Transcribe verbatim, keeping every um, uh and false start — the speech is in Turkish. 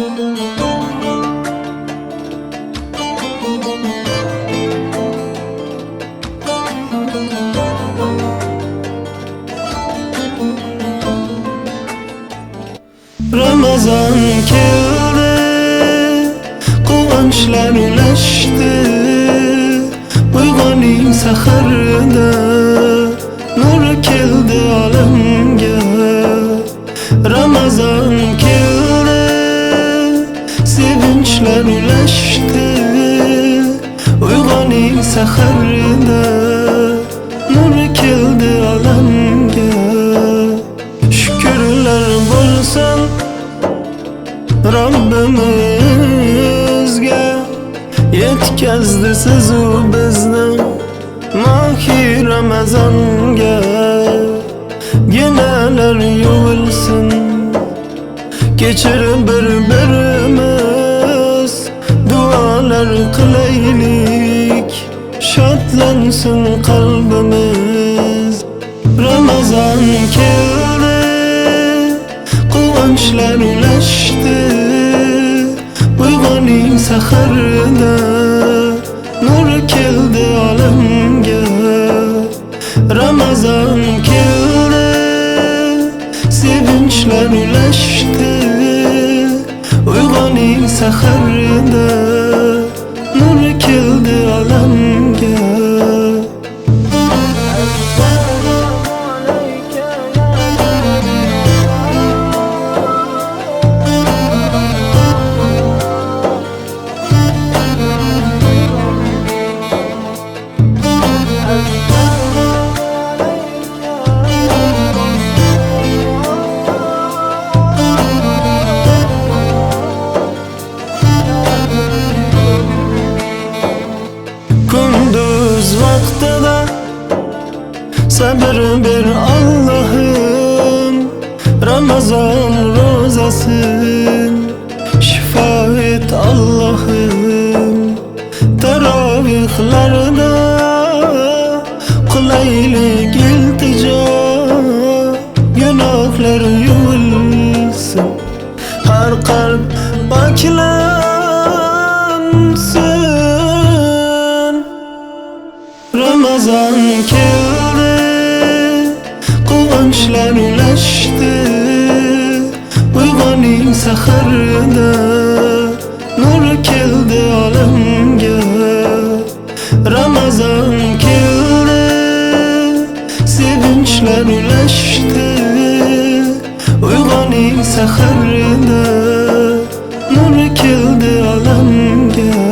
Ramazan keldi, quvonchlar ulashdi. Uyg'oning saharda, nur keldi olamga. Ramazan keldi, sevinchlar ulashdi. Uyg'oning saharda, nur keldi olamga. Shukrlar bo'lsin Rabbimizga, yetkazdi sizu bizni mohi Ramazonga. Gunohlar yuvilsin, kechir bir-birimiz, duolar qilaylik, shodlansin qalbimiz. Ramazon keldi, quvonchlar ulashdi. Uyg'oning saharda, nur keldi olamga. Ramazon keldi, sevinchlar ulashdi. Uyg'oning saharda, nur keldi olamga. Kunduz vaqtida sabr ber Allah'ım, Ramazon ro'zasin shifo et Allah'ım. Tarovihlarda qulaylik iltijo, gunohlar yuvilsin, har qalb poklansin. Ramazon keldi, quvonchlar ulashdi. Uyg'oning saharda, nur keldi olamga. Ramazon keldi, sevinchlar ulashdi. Uyg'oning saharda, nur keldi olamga.